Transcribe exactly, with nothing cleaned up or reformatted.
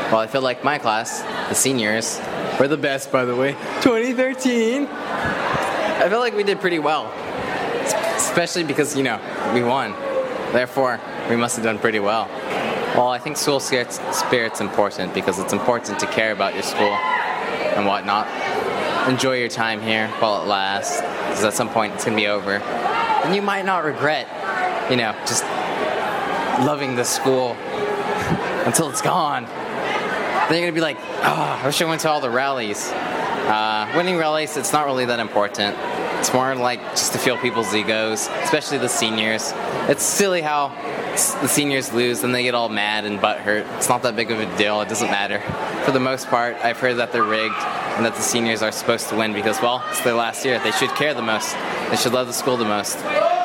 Well, I feel like my class, the seniors, were the best, by the way. twenty thirteen. I feel like we did pretty well, especially because, you know, we won. Therefore, we must have done pretty well. Well, I think school spirit's, spirit's important because it's important to care about your school and whatnot. Enjoy your time here while it lasts, because at some point it's going to be over. And you might not regret, you know, just loving the school until it's gone. Then you're going to be like, oh, I wish I went to all the rallies. Uh, winning rallies, it's not really that important. It's more like just to feel people's egos, especially the seniors. It's silly how the seniors lose and they get all mad and butthurt. It's not that big of a deal. It doesn't matter. For the most part, I've heard that they're rigged and that the seniors are supposed to win because, well, it's their last year. They should care the most. They should love the school the most.